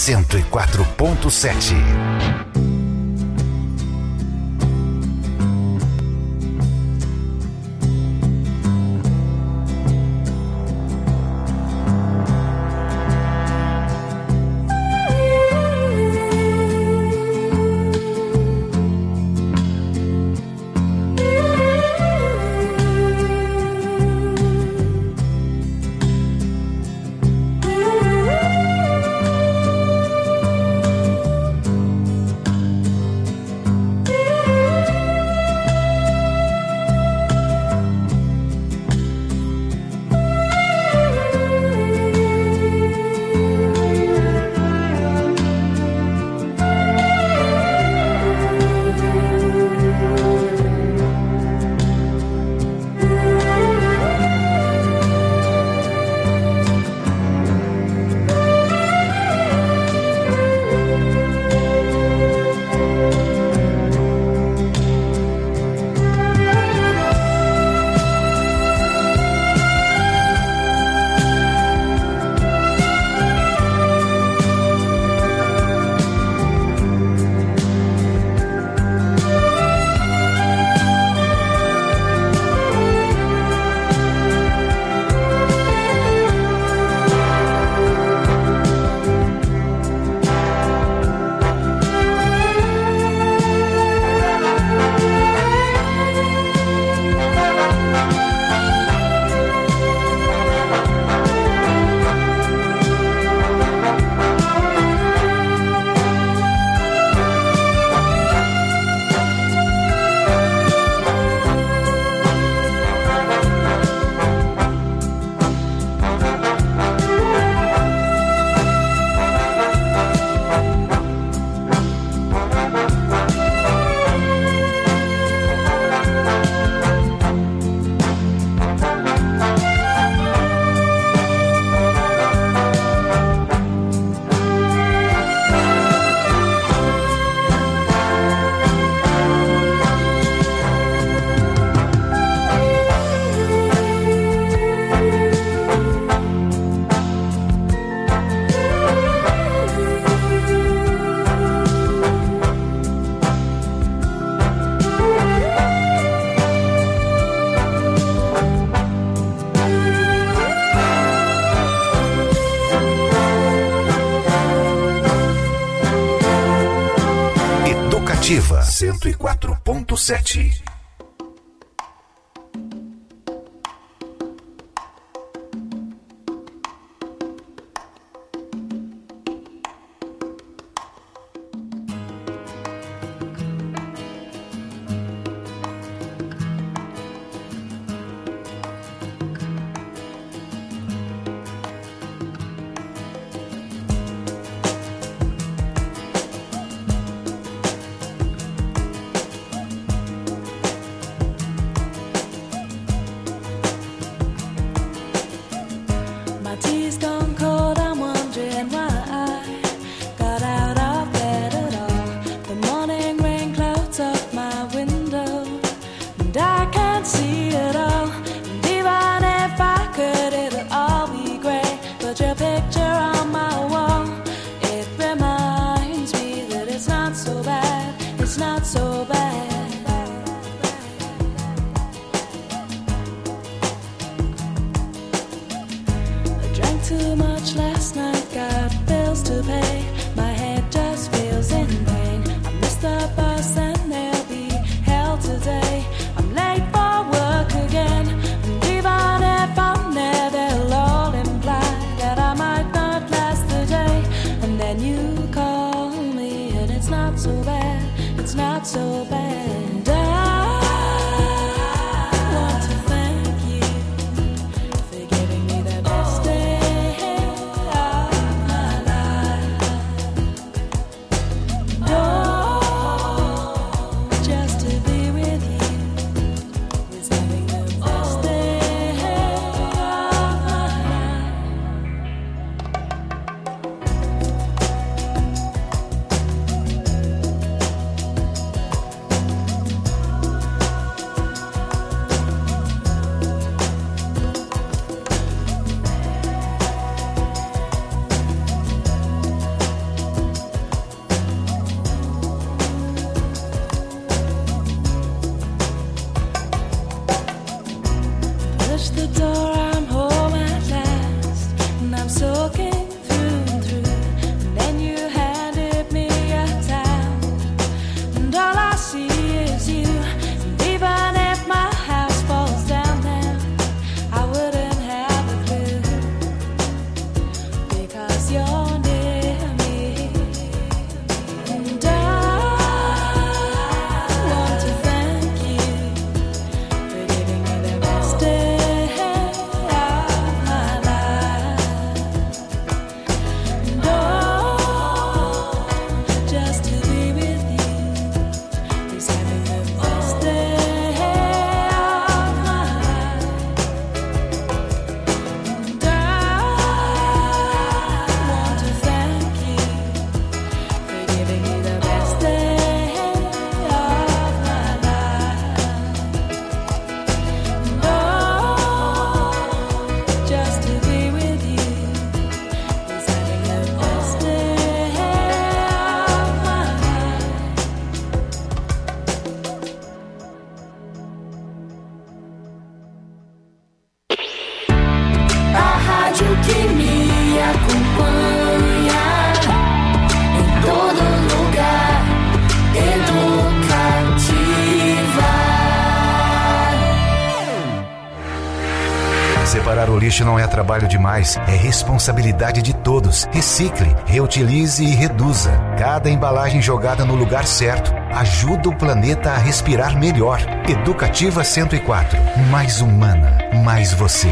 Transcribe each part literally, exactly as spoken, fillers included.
cento e quatro ponto sete. cento e quatro ponto sete. Separar o lixo não é trabalho demais, é responsabilidade de todos. Recicle, reutilize e reduza. Cada embalagem jogada no lugar certo ajuda o planeta a respirar melhor. Educativa cento e quatro. Mais humana, mais você.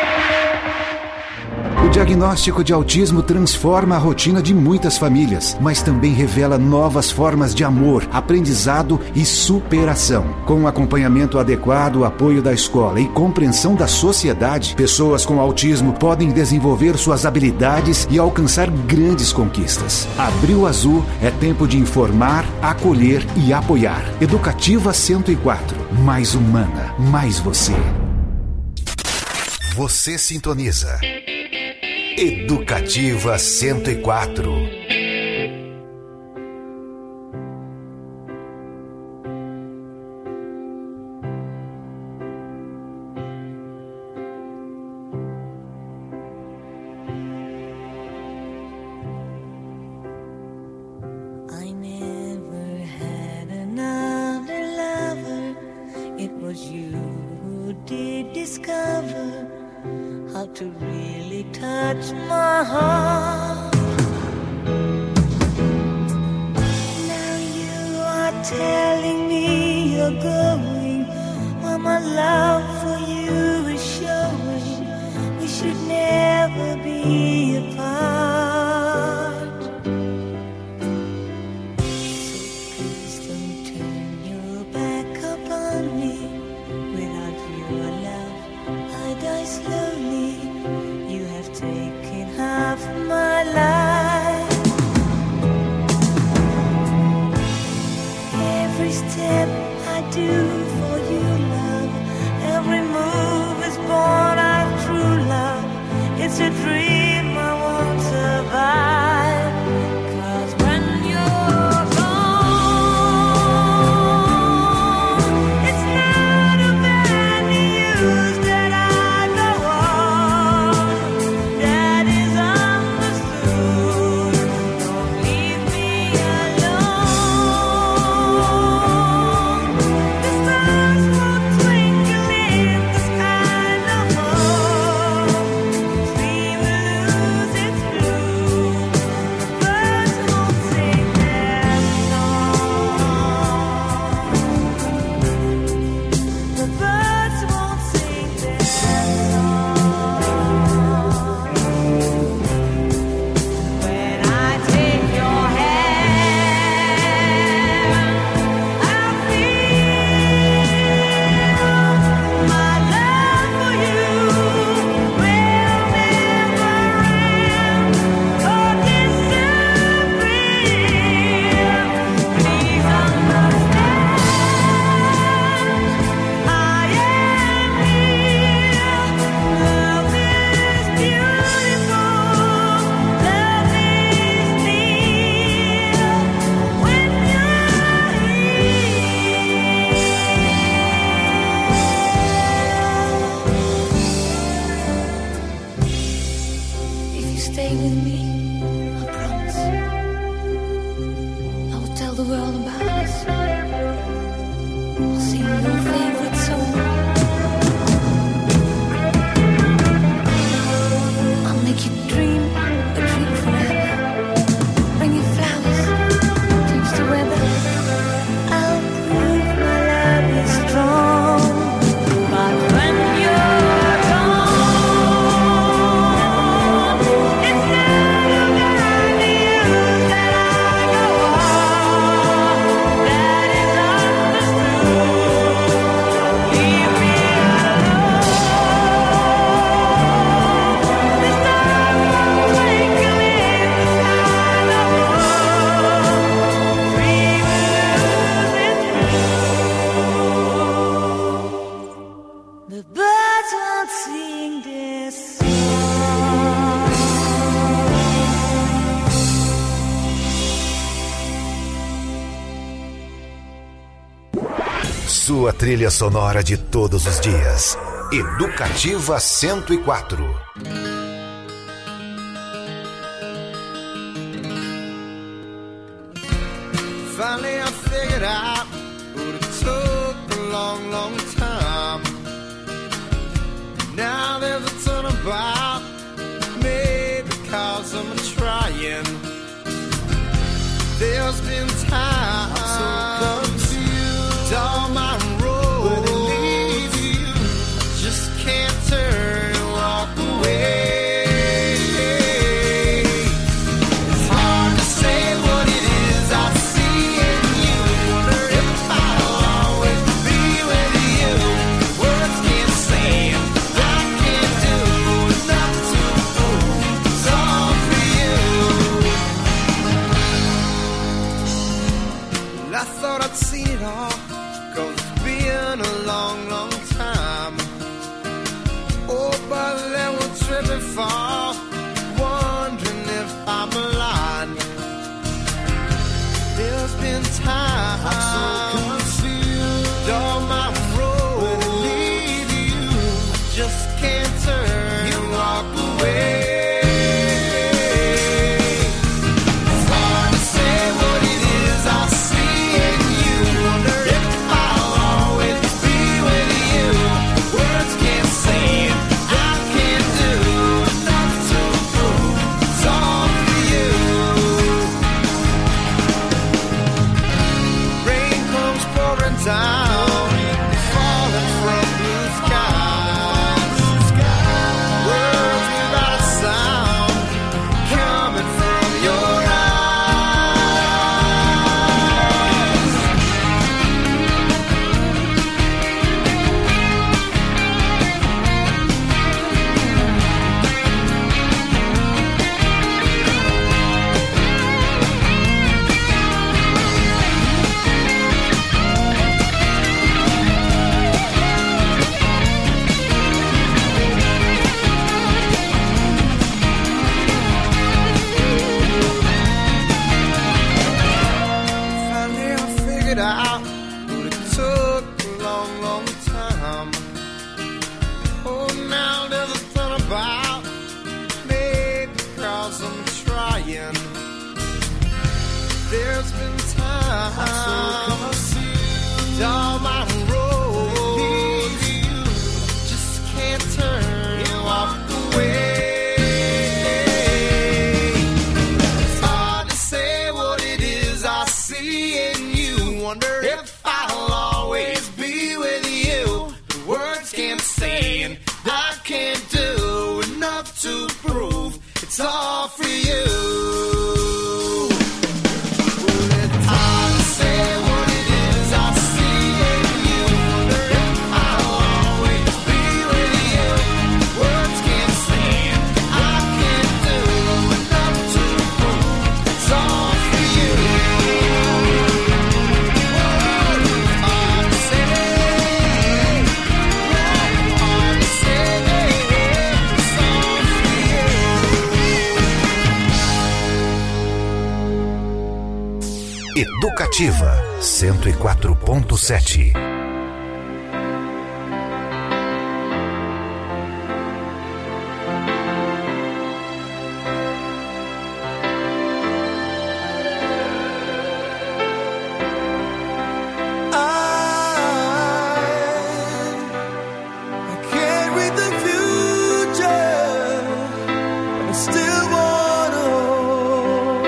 O diagnóstico de autismo transforma a rotina de muitas famílias, mas também revela novas formas de amor, aprendizado e superação. Com acompanhamento adequado, apoio da escola e compreensão da sociedade, pessoas com autismo podem desenvolver suas habilidades e alcançar grandes conquistas. Abril Azul é tempo de informar, acolher e apoiar. Educativa cento e quatro. Mais humana, mais você. Você sintoniza Educativa cento e quatro. I never had another lover. It was you who did discover how to really touch my heart. Now you are telling me you're going, while my love for you is showing. We should never be apart. So please don't turn your back upon me. Without your love, I die slowly. You have taken half my life. Every step I do for you, love, every move is born out of true love. It's a dream I won't survive. 'Cause when you're gone, it's not of any use that I go on. That is understood. Don't leave me alone. The stars won't twinkle in the sky no more. Tree will lose its bloom. Birds won't sing their song. The birds won't sing their song. When I take your hand, I feel my love for you will never end or disappear. Please understand, I am here. Love is beautiful, love is near when you're here. If you stay with me, I promise I will tell the world about us. I'll sing your favorite song. I'll make you dream a dream forever. Bring you flowers, change the weather. I'll prove my love is strong. But when you're gone, it's never any use that I go on. That is understood. Leave me alone. The stars won't twinkle in the sky no more. Tree will lose its bloom. The birds won't sing their song. Sua trilha sonora de todos os dias. Educativa cento e quatro. Finally I figured out what it took a long, long time. Now there's a ton thought I'd seen it all, 'cause it's been a long, long time. Oh, but then we'll trip and fall, wondering if I'm blind. There's been time I'm so confused on my road when I leave you. I just can't turn and walk away. There's been time I'm so confused on my road, just can't turn and walk away. It's hard to say what it is I see in you. Wonder if I'll always be with you. The words can't say and I can't do enough to prove it's all for you. Educativa cento e quatro ponto sete.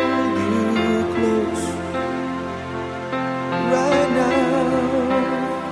Right now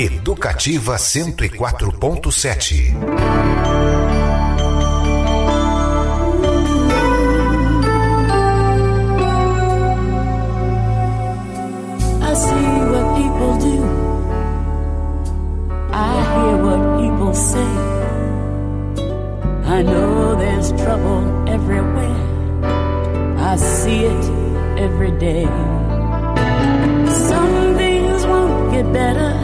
Educativa cento e quatro ponto sete. I see what people do. I hear what people say. I know there's trouble everywhere. I see it every day. Some things won't get better.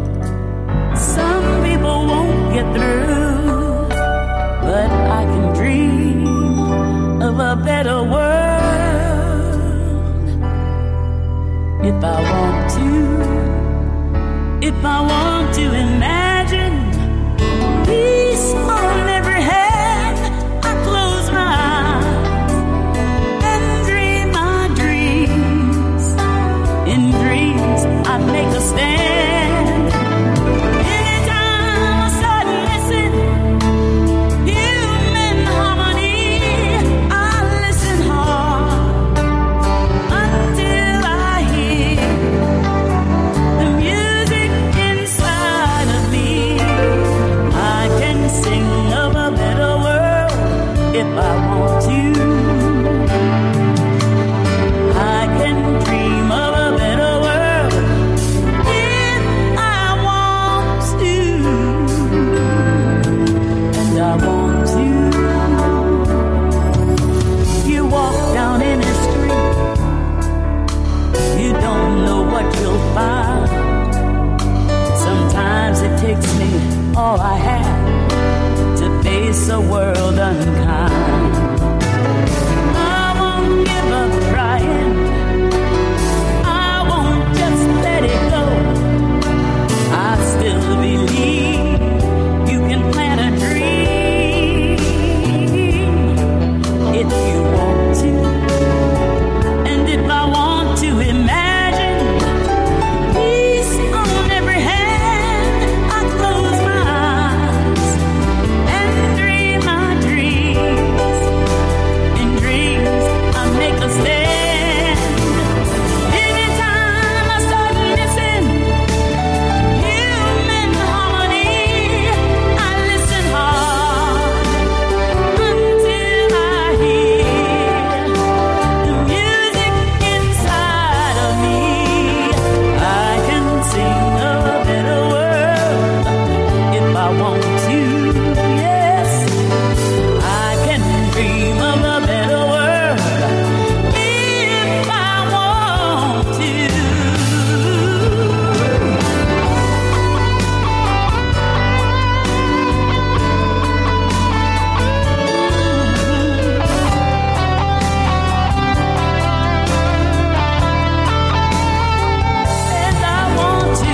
Some people won't get through. But I can dream of a better world if I want to. If I want to imagine peace on every hand, I close my eyes and dream my dreams. In dreams, I make a stand. Anytime I start missing human harmony, I listen hard until I hear the music inside of me. I can sing of a better world if I want to. I can dream of a better world if I want to. And I want to. You walk down any street, you don't know what you'll find. Sometimes it takes me all I have to face a world unkind. I won't give up trying. I won't just let it go. I still believe you can plant a dream if you want to. And if I want to imagine peace on every hand, I close my eyes and dream my dreams. In dreams, I make a stand. Anytime I start missing human harmony, I listen hard until I hear the music inside of me. I can sing of a better world if I want to. Yes, I can dream of a better world if I want to. And I want to.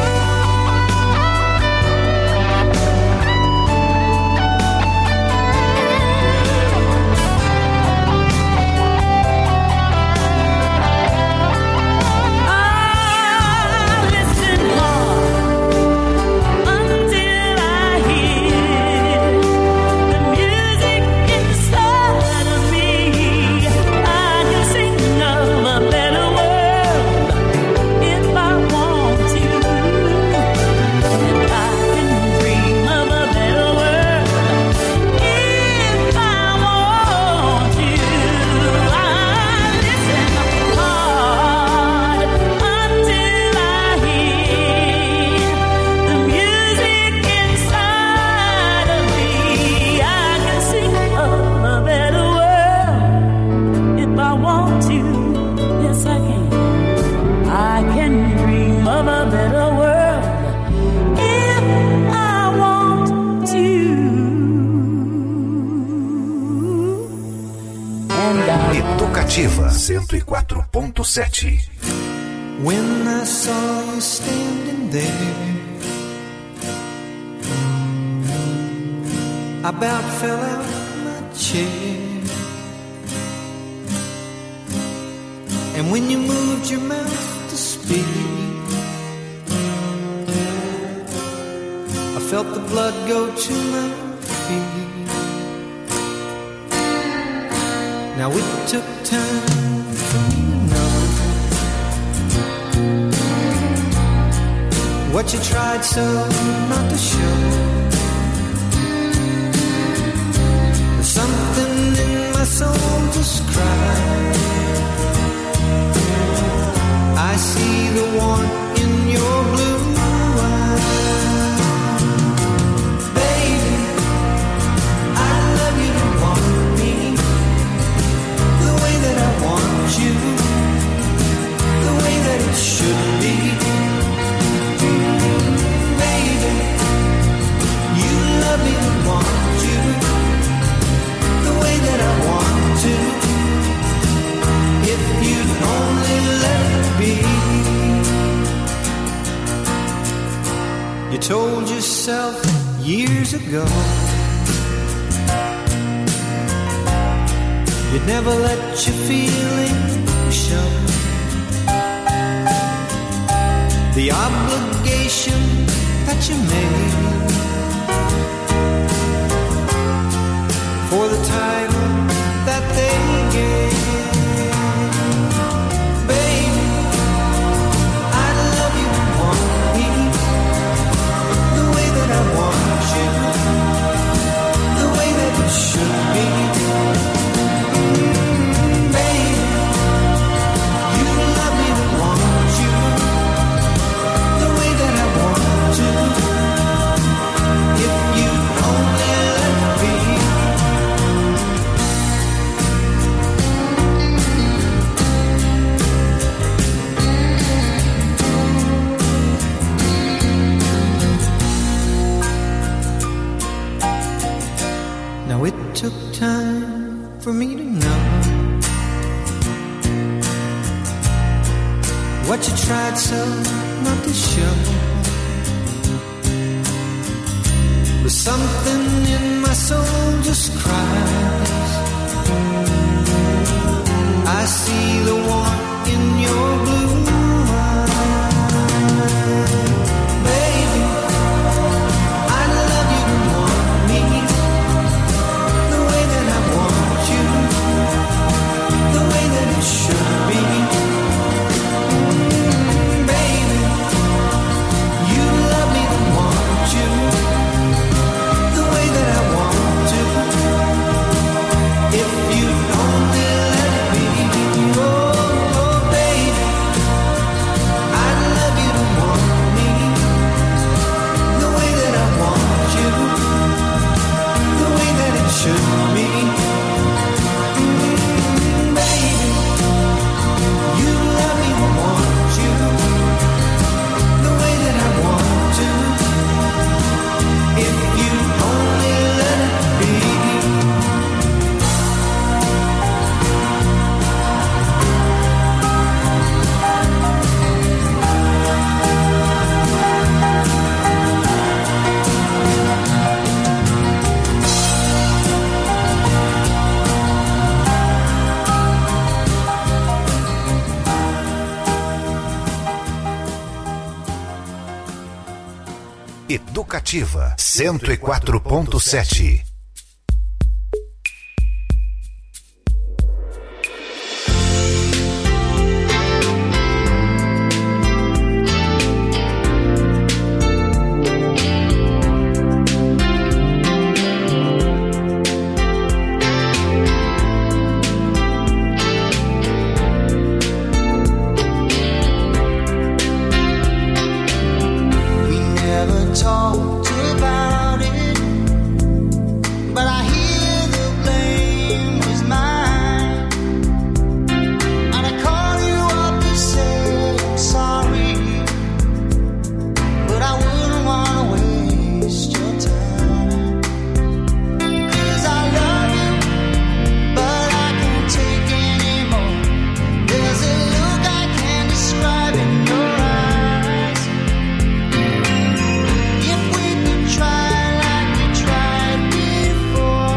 I listen hard until I hear the music inside of me. I can sing of a better world if I want to. And I can dream of a better world if I want to. I listen hard until I hear the music inside of me. I can sing of a better world if I want to. Yes, I can. I can dream of a better world if I want to. And I Educativa cento e quatro ponto sete. When I saw you standing there, I about fell out of my chair. And when you moved your mouth to speak, I felt the blood go to my feet. Now it took time for me to know what you tried so not to show. There's something in my soul just cries. I see the warmth in your blue eyes. Baby, I love you to want me the way that I want you, the way that it should be. Baby, you love me to want you the way that I want to. If you'd only let me. You told yourself years ago you'd never let your feelings show. The obligation that you made for the title that they gave. Baby, I love you and want me the way that I want you, the way that it should be. Mm, baby, you love me and want you the way that I want to. If you only let me. Now it took time for me to know what you tried so not to show. But something in my soul just cries. I see the warmth in your blue eyes. Baby, I love you to want me the way that I want you, the way that it should be. Mm, baby, you love me to want you the way that I want to. If you only let me. Oh, oh, baby, I love you to want me the way that I want you, the way that it should be. Mm, baby, you love me to want you the way that I want to. If you only let it be. Educativa cento e quatro ponto sete. We never talked about it, but I hear the blame was mine. And I call you up to say I'm sorry, but I wouldn't want to waste your time. 'Cause I love you, but I can't take anymore. There's a look I can't describe in your eyes. If we could try like we tried before,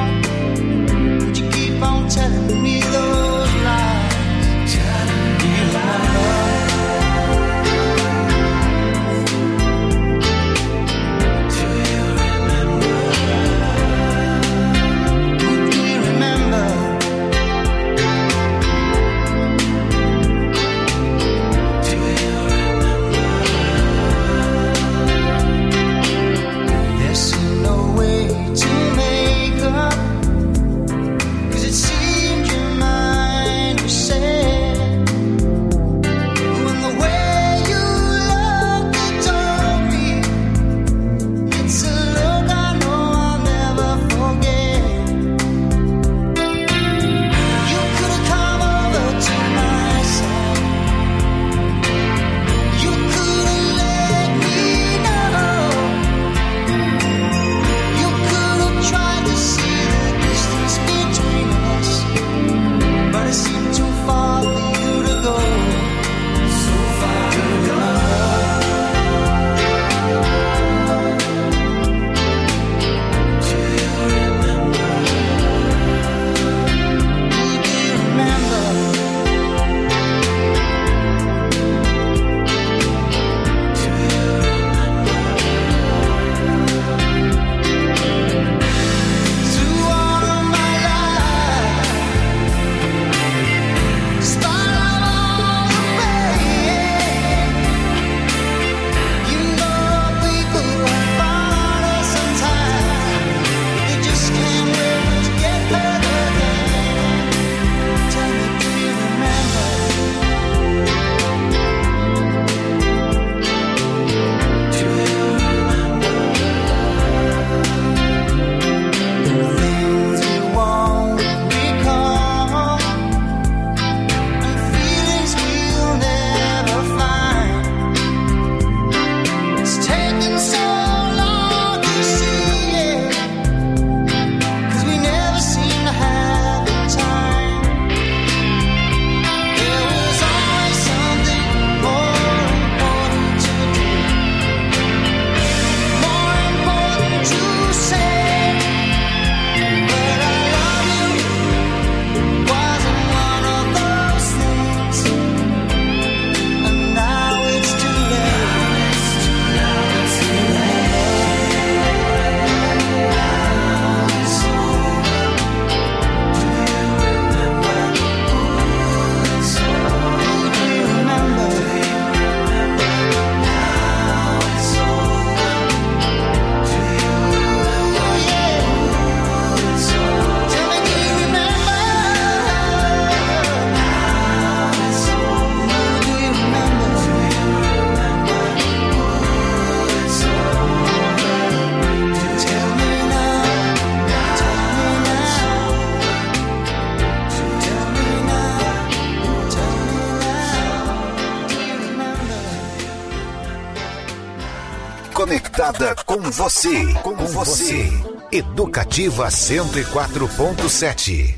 conectada com você, com você. Educativa cento e quatro ponto sete.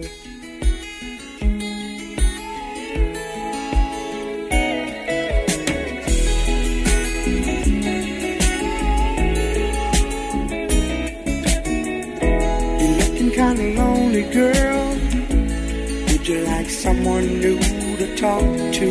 Kind of lonely girl, would you like someone new to talk to?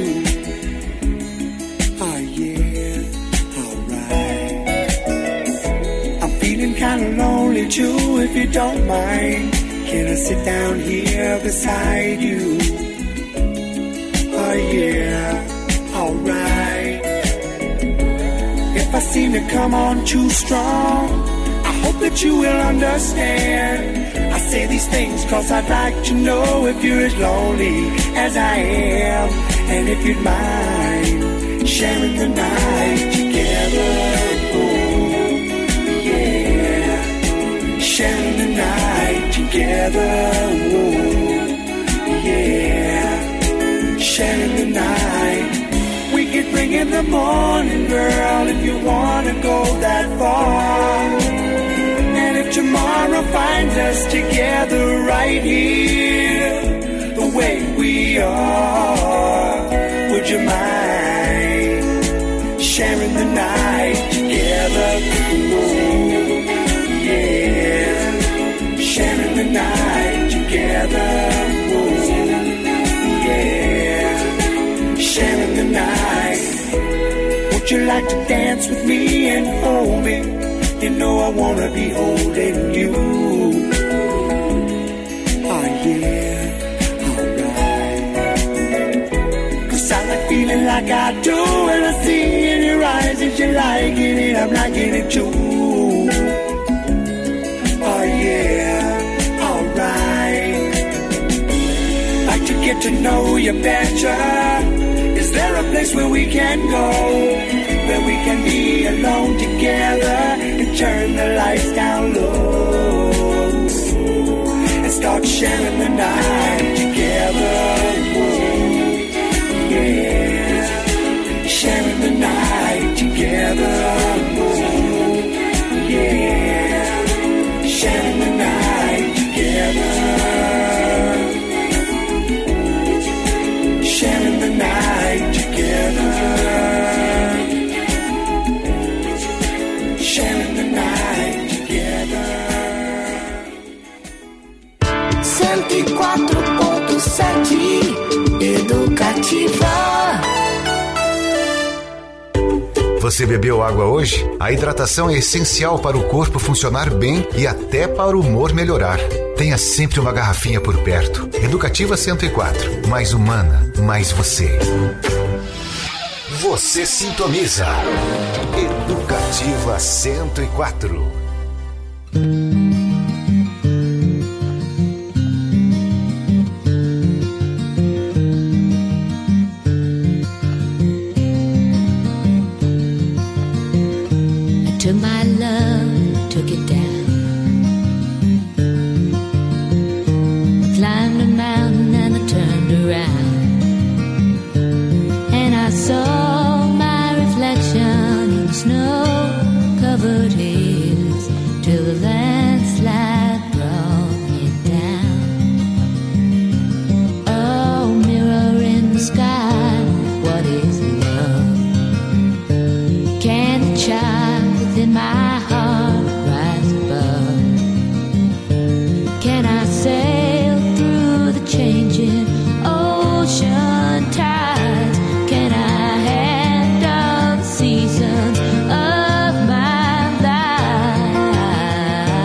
Oh yeah, alright. I'm feeling kind of lonely too, if you don't mind. Can I sit down here beside you? Oh yeah, alright. If I seem to come on too strong, I hope that you will understand. I say these things cause I'd like to know if you're as lonely as I am, and if you'd mind sharing the night together. Oh, yeah, sharing the night together. Oh, yeah, sharing the night. We could bring in the morning, girl, if you wanna go that far. Tomorrow finds us together right here, the way we are. Would you mind sharing the night together? Ooh, yeah, sharing the night together. Ooh, yeah, sharing the night. Would you like to dance with me and hold me? You know I wanna be holding you. Oh yeah, alright. Cause I like feeling like I do, and I see in your eyes that you're liking it, I'm liking it too. Oh yeah, alright. Like to get to know you better. Is there a place where we can go, where we can be alone together and turn the lights down low and start sharing the night together? Whoa, yeah, sharing the night together. Whoa, yeah, sharing the night together. Sharing the night together. Sharing the night together. cento e quatro ponto sete Educativa. Você bebeu água hoje? A hidratação é essencial para o corpo funcionar bem e até para o humor melhorar. Tenha sempre uma garrafinha por perto. Educativa cento e quatro. Mais humana, mais você. Você sintoniza. Educativa cento e quatro. Took my love, took it down. Climbed a mountain and I turned around, and I saw my reflection in snow-covered hills till the landslide brought me down. Oh, mirror in the sky, what is love? Can a child within my heart rise above? Can I sail through the changing ocean tides? Can I handle the seasons of my life?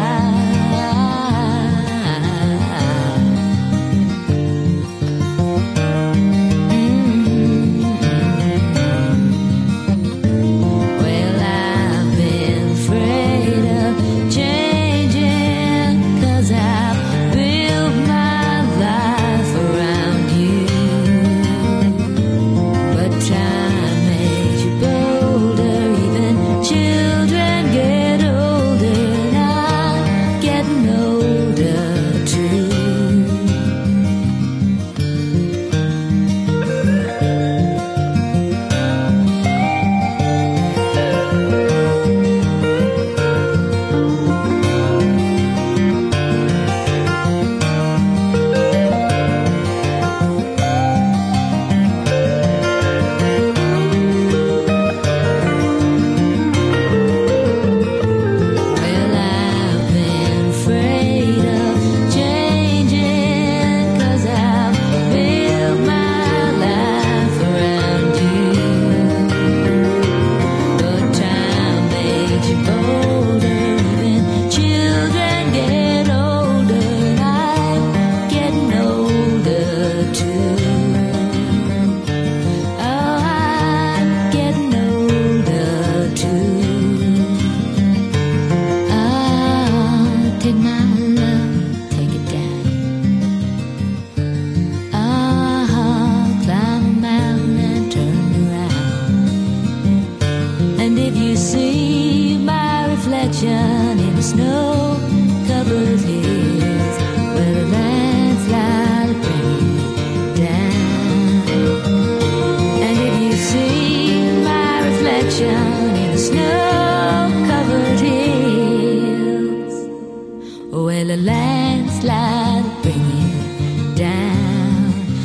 reflection in the snow-covered hills where the landslide bring it down. And if you see my reflection in the snow-covered hills, well, the landslide bring it down.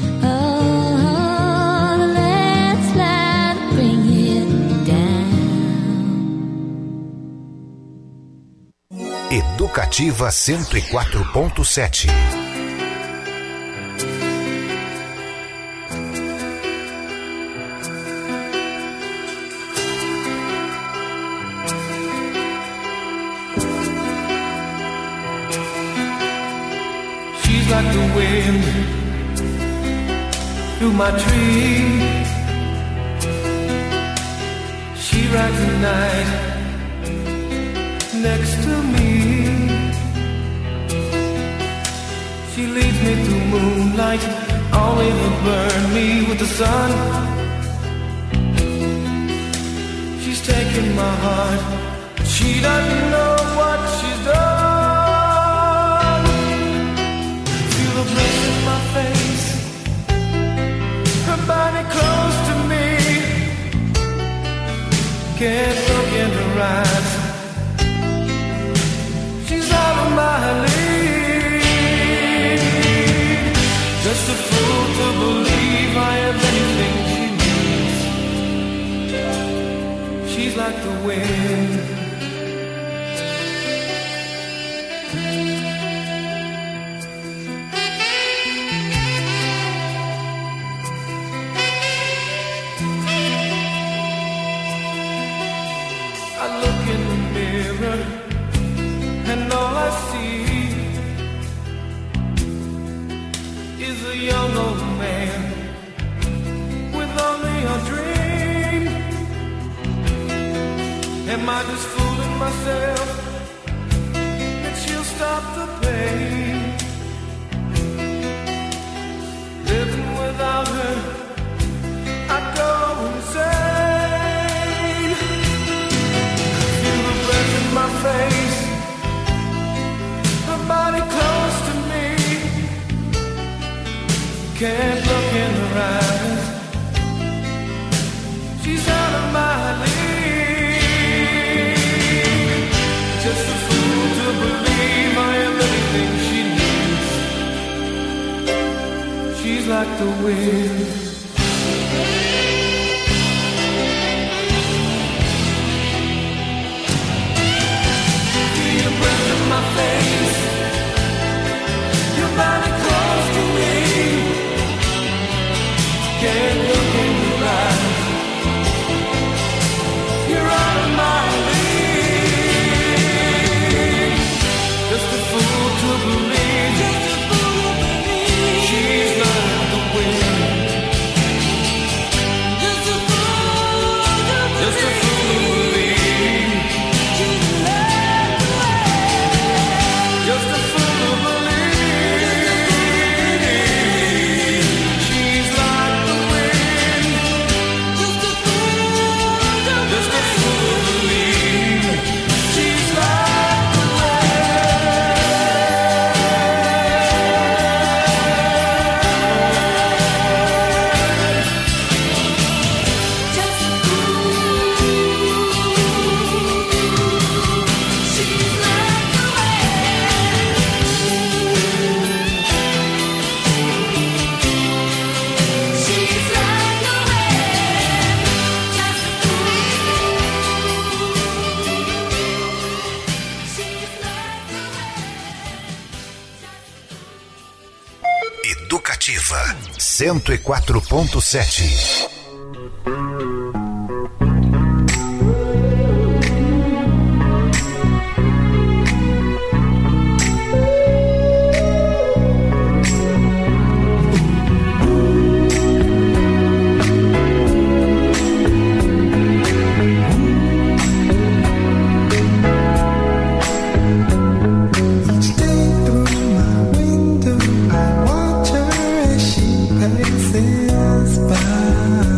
Oh, the landslide bring it down. Educativa cento e quatro ponto sete. She's like the wind through my tree. She rides the night next to me. She leads me through moonlight, only to burn me with the sun. She's taken my heart, she doesn't know what she's done. Feel the breath in my face, her body close to me. Can't look in her eyes, she's out of my league. Just a fool to believe I am anything she needs. She's like the wind. I look in the mirror and all I see is a young old man with only a dream. Am I just fooling myself that she'll stop the pain? Living without her, I'd go insane. Feel the breath in my face, her body close to me. Can't look in her eyes, she's out of my league. Just a fool to believe I am anything she needs. She's like the wind. Feel your breath in my face, your body close to me. Can't look in your eyes, you're out of my league. Just a fool to believe, just a fool to believe she's like the wind. Just a fool to believe, just a fool to believe she's like the wind. Just a fool to believe she's like the wind. Just a fool to just a fool to believe she's like the wind. Just a fool, she's like the wind. She's like the wind. Just a fool. She's like the wind. Educativa cento e quatro ponto sete. Each day through my window, I watch her as she passes by.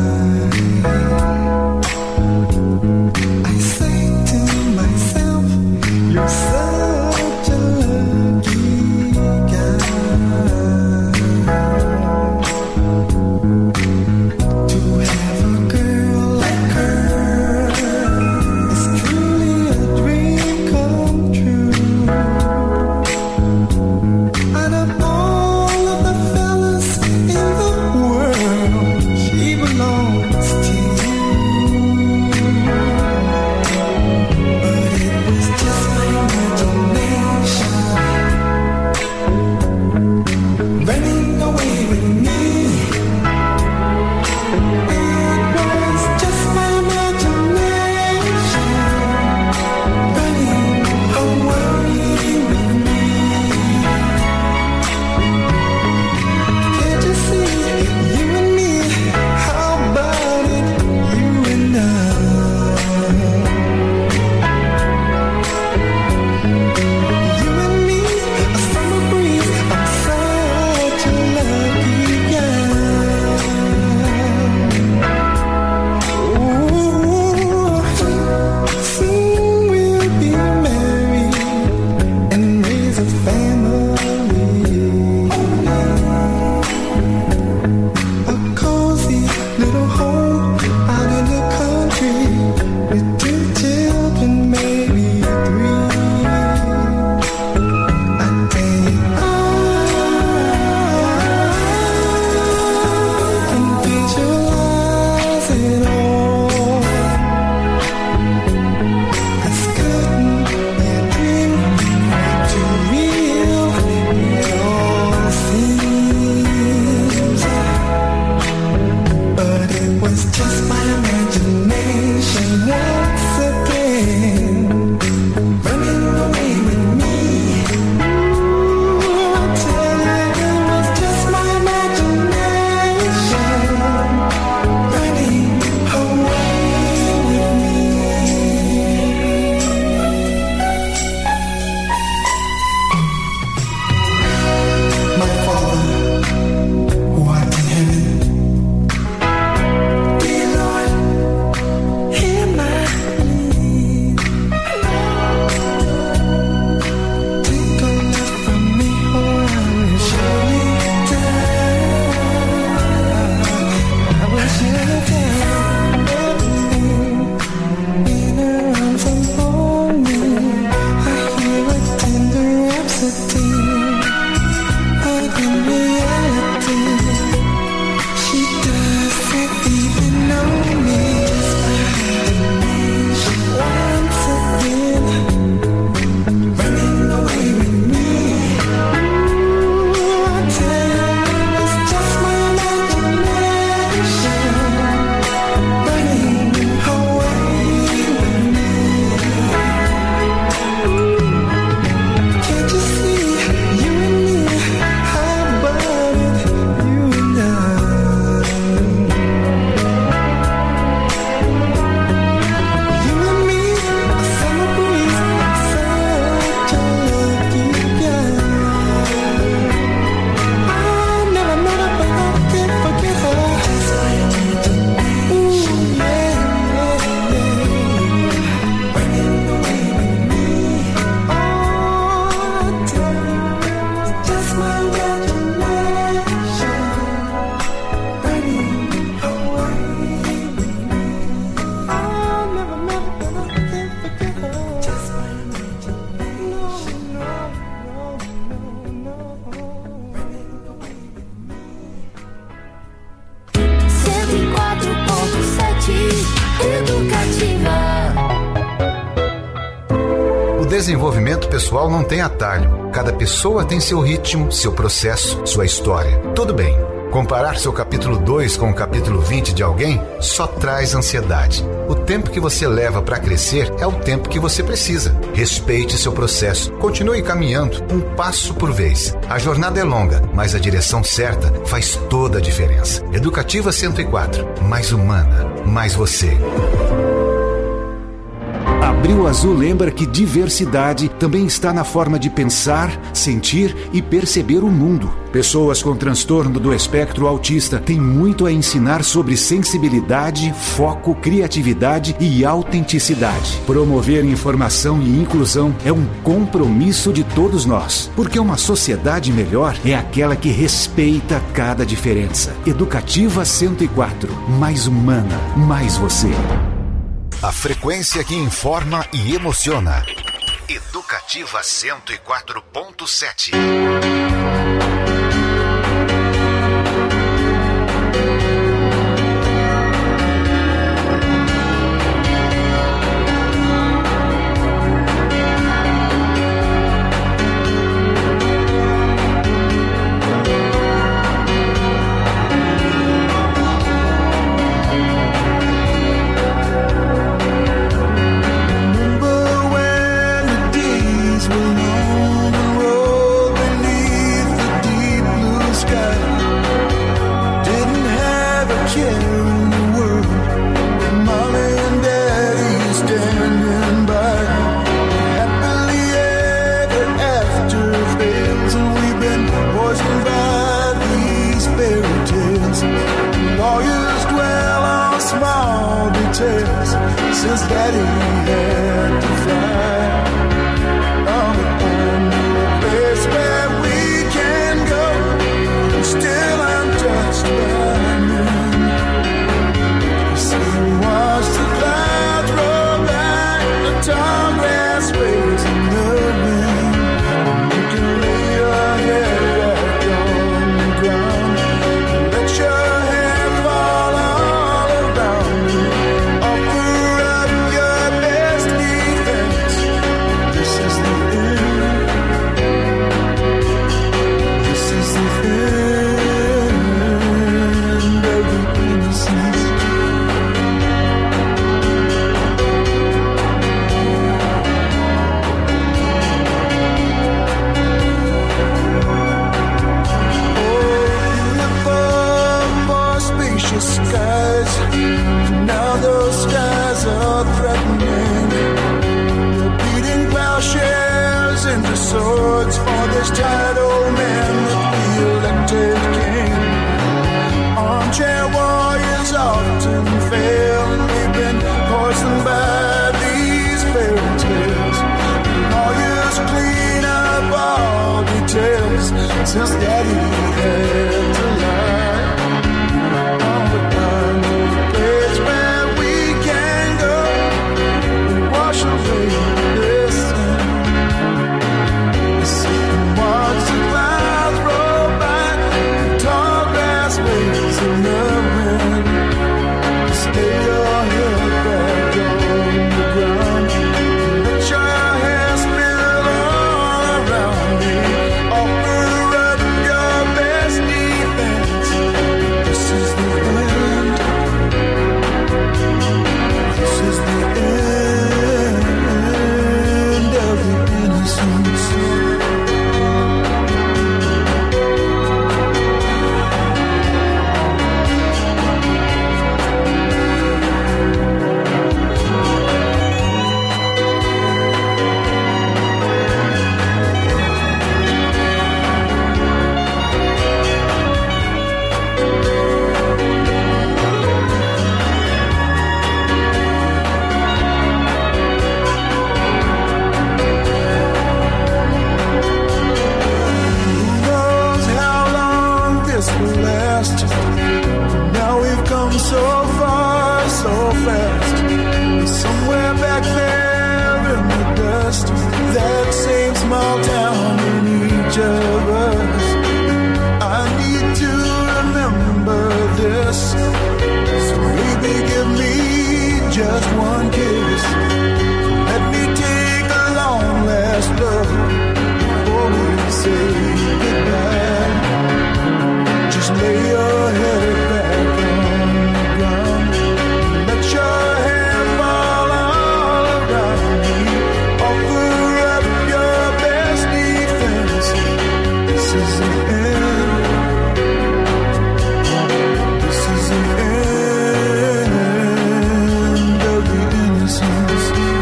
Desenvolvimento pessoal não tem atalho. Cada pessoa tem seu ritmo, seu processo, sua história. Tudo bem. Comparar seu capítulo dois com o capítulo vinte de alguém só traz ansiedade. O tempo que você leva para crescer é o tempo que você precisa. Respeite seu processo. Continue caminhando, um passo por vez. A jornada é longa, mas a direção certa faz toda a diferença. Educativa cento e quatro. Mais humana, mais você. Abril Azul lembra que diversidade também está na forma de pensar, sentir e perceber o mundo. Pessoas com transtorno do espectro autista têm muito a ensinar sobre sensibilidade, foco, criatividade e autenticidade. Promover informação e inclusão é um compromisso de todos nós, porque uma sociedade melhor é aquela que respeita cada diferença. Educativa cento e quatro. Mais humana, mais você. A frequência que informa e emociona. Educativa cento e quatro ponto sete. Since Daddy had to fly, I'm on a place where we can go, still untouched by noon. So watch the clouds roll back, the tall grass waves in the wind. You can lay your head right on the ground, let your head fall all around you. Skies, now those skies are threatening. They're beating plowshares into swords for this tired old man that we elected king. Armchair warriors often fail, and we've been poisoned by these fairy tales. Lawyers clean up all details since Daddy had to lie. say goodbye. Just lay your head back on the ground. Let your hair fall all around me. Offer up your best defense. This is the end. This is the end of the innocence.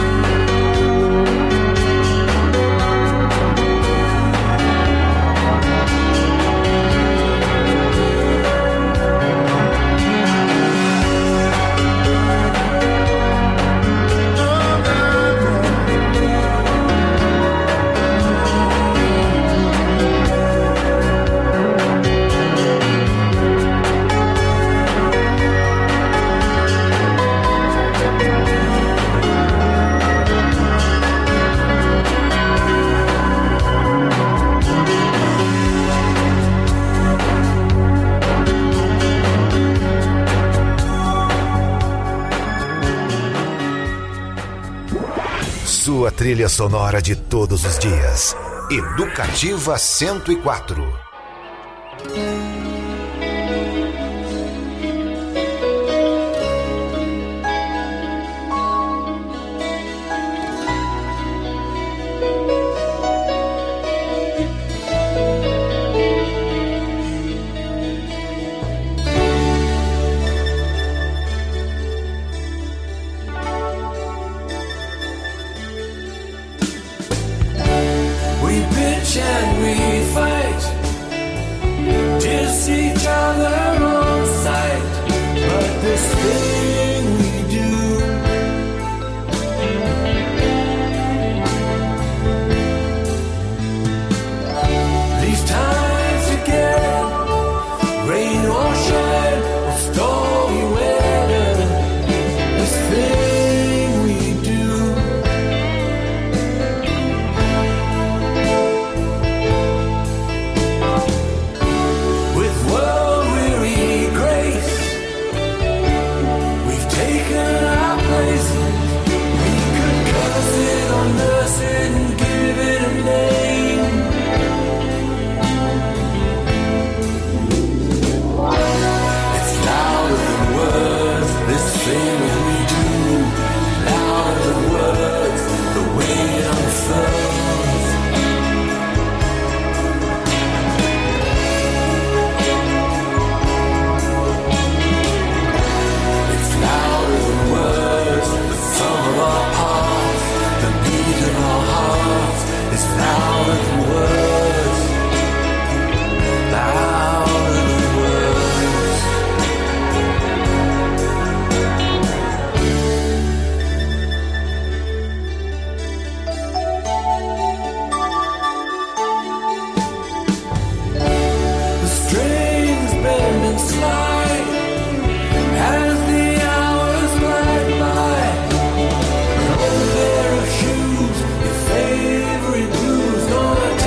Sua trilha sonora de todos os dias. Educativa cento e quatro. We bitch and we fight, diss each other on sight. But this thing we do, these times together, rain or shine or stormy weather, this thing we do. With world-weary grace, we've taken our places. We could curse it or nurse it and give it a name. It's louder than words, this thing we do. Louder than words, the way it unfurls. It's louder than words, the sum of our parts, the beat of our hearts. It's louder than words, louder than words. The strings bend and slide as the hours glide by. An old pair of shoes, your favorite blues, gonna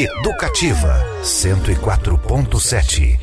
Educativa cento e quatro ponto sete.